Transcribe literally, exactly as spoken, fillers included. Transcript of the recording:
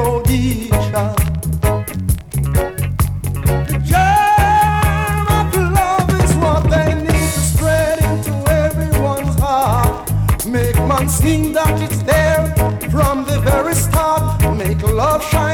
prohibition. The germ of love is what they need to spread into everyone's heart. Make man sing that it's there from the very start. Make love shine